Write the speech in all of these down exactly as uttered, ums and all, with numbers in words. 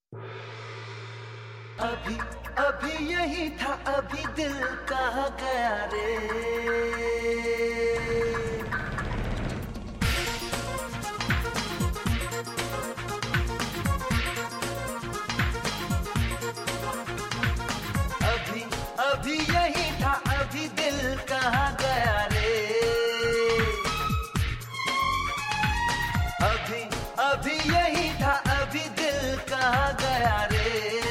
अभी अभी यही था, अभी दिल कहाँ गया रे। अभी अभी यही था, अभी दिल कहाँ गया रे। अभी अभी यही था, अभी दिल कहाँ गया रे।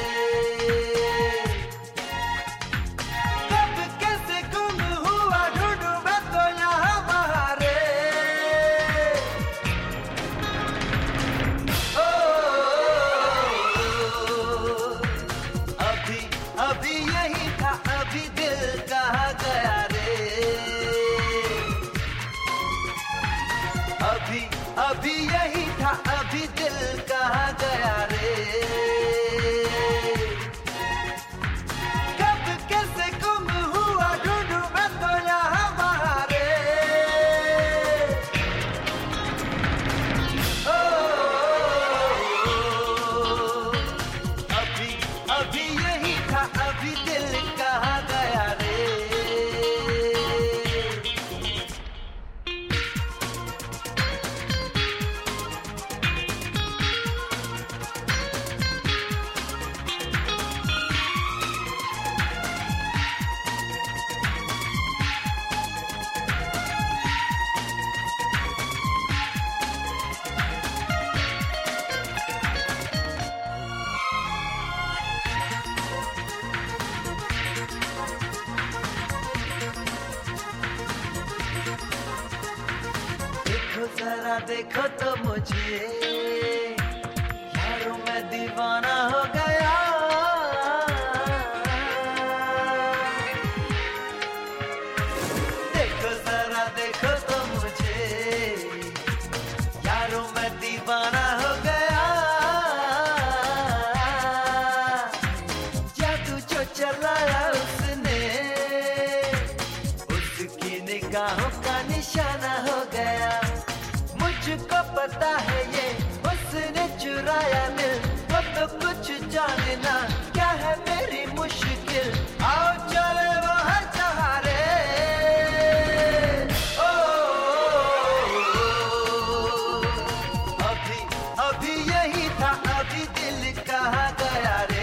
अभी यही था, अभी दिल कहाँ गया रे। अभी अभी यही था, अभी दिल कहाँ गया रे। कब कैसे गुम हुआ, ढूंढूं मैं तो यहाँ वहाँ रे। ओ, अभी अभी यही था, अभी दिल कहाँ गया रे। देखो जरा देखो तो मुझे, यारों मैं दीवाना हो गया। देखो जरा देखो तो मुझे, यारों मैं दीवाना हो गया। जादू जो चलाया उसने, उसकी निगाहों का निशाना हो गया। मुझको पता है ये उसने चुराया दिल, वो तो कुछ जानना क्या है मेरी मुश्किल। आओ चले वहाँ जहाँ रे। ओ, अभी अभी यही था, अभी दिल कहाँ गया रे।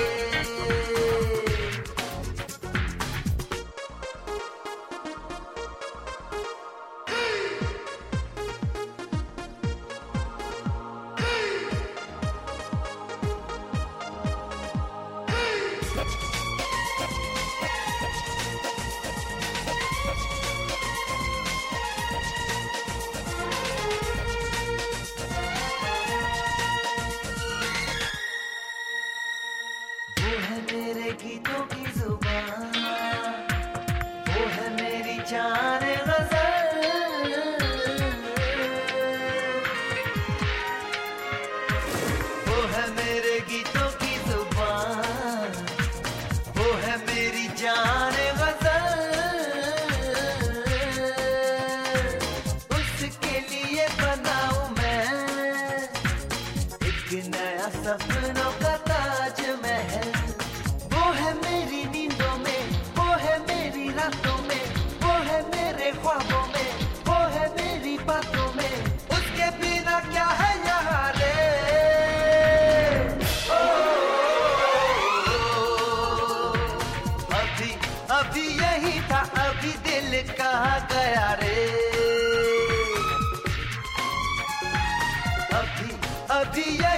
वो है मेरे गीतों की जुबान, वो है मेरी जान गज़ल। वो है मेरे गीतों की जुबान, वो है मेरी जान गज़ल। उसके लिए बनाऊं मैं एक नया सपनों का ताजमहल। वो है मेरी नींदों में, वो है मेरी रातों में, वो है मेरे ख्वाबों में, वो है मेरी बातों में। उसके बिना क्या है यहाँ रे। ओ, अभी अभी यही था, अभी दिल कहाँ गया रे। अभी अभी